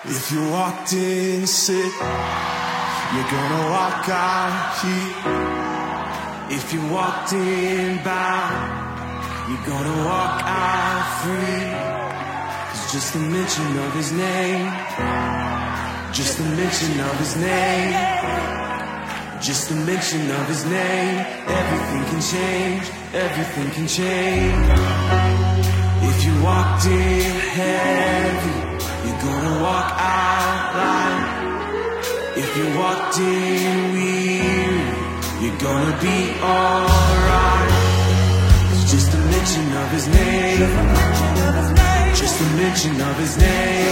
If you walked in sick, you're gonna walk out here. If you walked in bound, you're gonna walk out free. 'Cause just the mention of his name, just the mention of his name, just the mention of his name, everything can change, everything can change. If you walked in heavy, you're gonna walk out light. If you walked in weary, you're gonna be alright. It's just the mention of his name, just the mention of his name,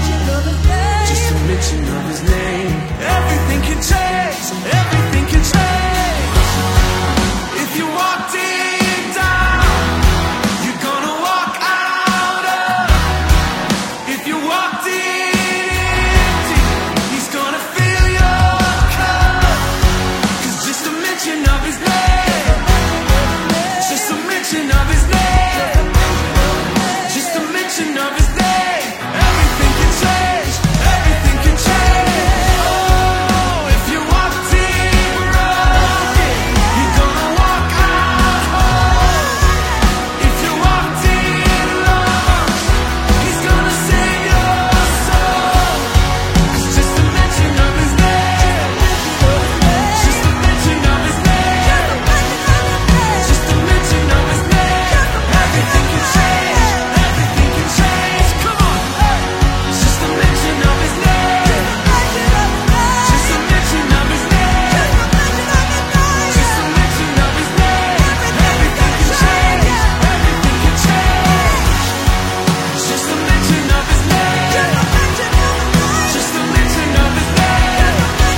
just the mention of his name. Everything can change, everything can change. If you walked in down, you're gonna walk out up. If you walked in empty, he's gonna fill your cup. 'Cause just the mention of his name, just the mention of his name, just the mention of his name, everything can change, everything can change. Oh, if you walked in broken, you're gonna walk out whole. If you walked in lost, he's gonna save your soul. 'Cause just the mention of his name, just the mention of his name, just the mention of his name, everything can change, everything can change. Come on, just the mention of his name, just the mention of his name, just the mention of his name, everything can change, everything can change. Just the mention of his name, just the mention of his name,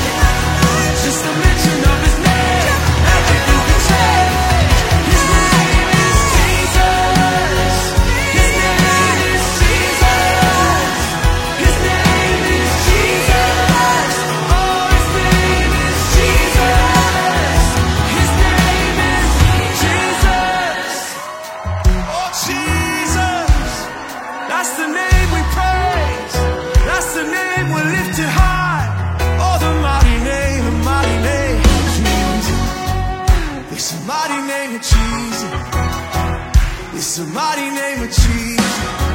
just the mention of his name, everything can change. His name is Jesus. His name is Jesus. His name is Jesus. Oh, his name is Jesus. His name is Jesus. Oh, Jesus. That's the name we praise. That's the name we lift it high. Oh, the mighty name of Jesus. It's the mighty name of Jesus. It's the mighty name of Jesus.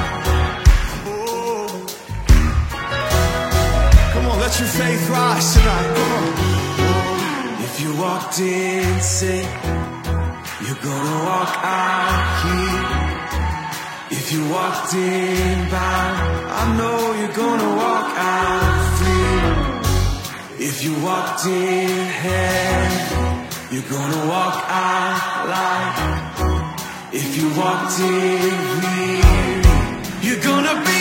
Oh, come on, let your faith rise tonight. Come on. Oh, if you walked in sick, you're gonna walk out here. If you walked in bound, I know you're gonna walk out free. If you walked in heavy, you're gonna walk out light. If you walked in weary, you're gonna be